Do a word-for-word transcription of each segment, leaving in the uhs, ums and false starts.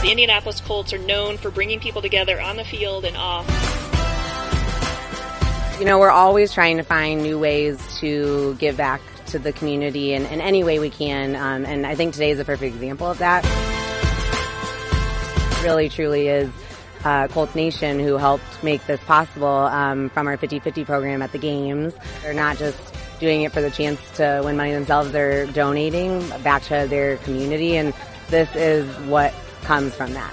The Indianapolis Colts are known for bringing people together on the field and off. You know, we're always trying to find new ways to give back to the community in, in any way we can, um, and I think today is a perfect example of that. It really, truly is uh, Colts Nation who helped make this possible um, from our fifty fifty program at the games. They're not just doing it for the chance to win money themselves, they're donating back to their community, and this is what comes from that.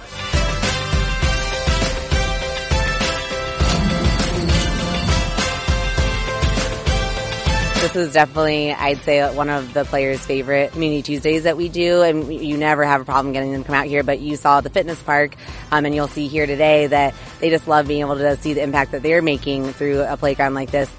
This is definitely, I'd say, one of the players' favorite Community Tuesdays that we do, and you never have a problem getting them to come out here, but you saw the fitness park, um, and you'll see here today that they just love being able to see the impact that they're making through a playground like this.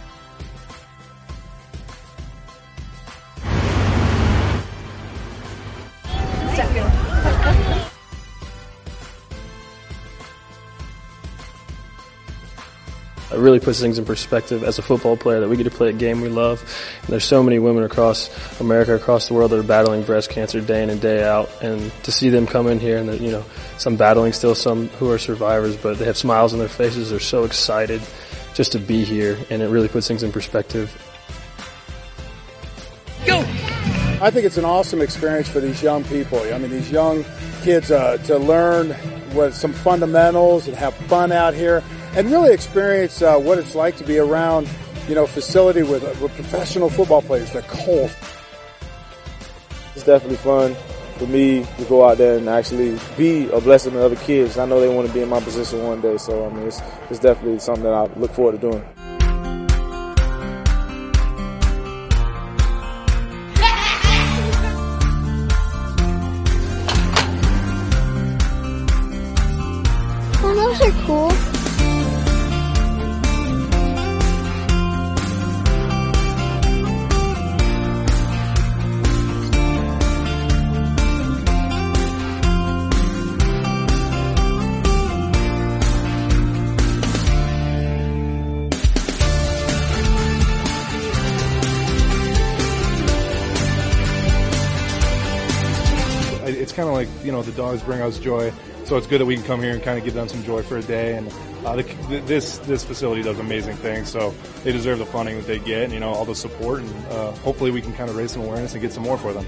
It really puts things in perspective as a football player that we get to play a game we love. And there's so many women across America, across the world that are battling breast cancer day in and day out. And to see them come in here, and you know, some battling still, some who are survivors, but they have smiles on their faces. They're so excited just to be here, and it really puts things in perspective. Go! I think it's an awesome experience for these young people. I mean, these young kids uh, to learn what some fundamentals and have fun out here, and really experience uh, what it's like to be around, you know, facility with, uh, with professional football players, the Colts. It's definitely fun for me to go out there and actually be a blessing to other kids. I know they want to be in my position one day, so I mean, it's, it's definitely something that I look forward to doing. Oh, those are cool. It's kind of like, you know, the dogs bring us joy, so it's good that we can come here and kind of give them some joy for a day. And uh, the, this this facility does amazing things, so they deserve the funding that they get, and, you know, all the support, and uh, hopefully we can kind of raise some awareness and get some more for them.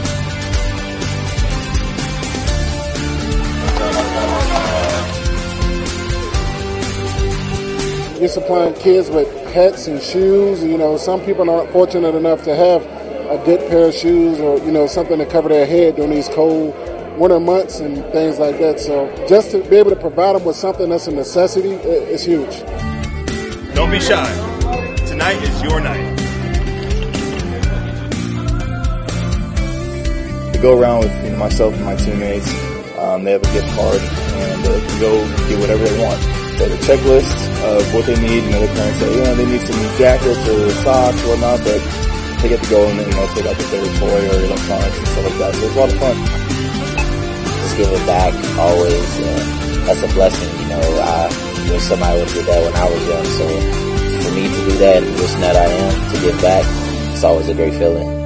You're supplying kids with hats and shoes, and, you know, some people aren't fortunate enough to have a good pair of shoes, or, you know, something to cover their head during these cold winter months and things like that. So just to be able to provide them with something that's a necessity, it's huge. Don't be shy. Tonight is your night. To go around with, you know, myself and my teammates, um, they have a gift card, and uh, can go get whatever they want. They have a checklist of what they need, and their parents say, you know, they need some new jackets or socks, whatnot, but they get to go and, you know, pick up a favorite toy or electronics and stuff like that. So it's a lot of fun. Just giving back always, uh, that's a blessing, you know. I wish somebody would do that when I was young. So for me to do that and the person that I am, to give back, it's always a great feeling.